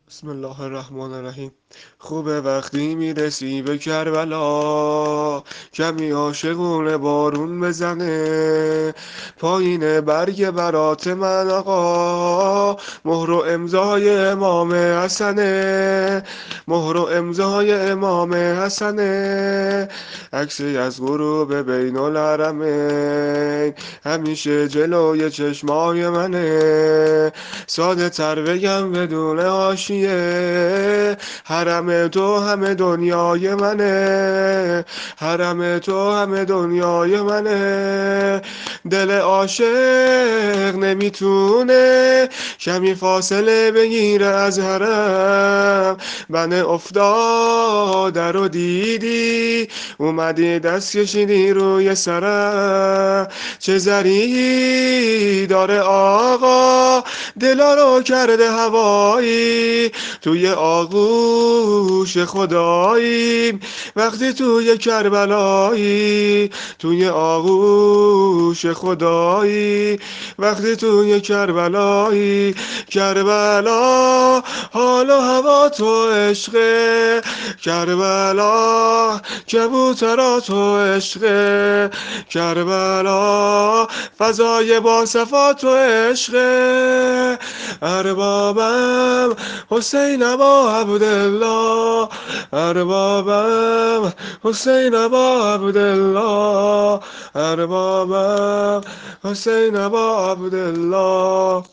بسم الله الرحمن الرحیم. خوبه وقتی میرسی به کربلا، کمی عاشقونه بارون بزنه پایین برگ برات من آقا، مهر و امضای امام حسنه، مهر و امضای امام حسنه، عکسی از غروب بین الحرمین همیشه جلوی چشمای منه. ساده تر بگم بدون حاشیه، حرم تو همه دنیای منه، حرم تو همه دنیای منه. دل عاشق نمیتونه کمی فاصله بگیره از حرم، بنه افتاده رو دیدی اومدی دست کشیدی روی سرم. چه زری داره آقا، دلا رو کرده هوایی، توی آغوش خداییم وقتی توی کربلایی، توی آغوش خدایی وقتی توی کربلایی. کربلا حال و هوا تو عشقه، کربلا کبوترا تو عشقه، کربلا فضای با صفا تو عشقه. اربابم حسین ابا عبدالله، اربابم حسین ابا عبدالله، اربابم حسین ابا عبدالله.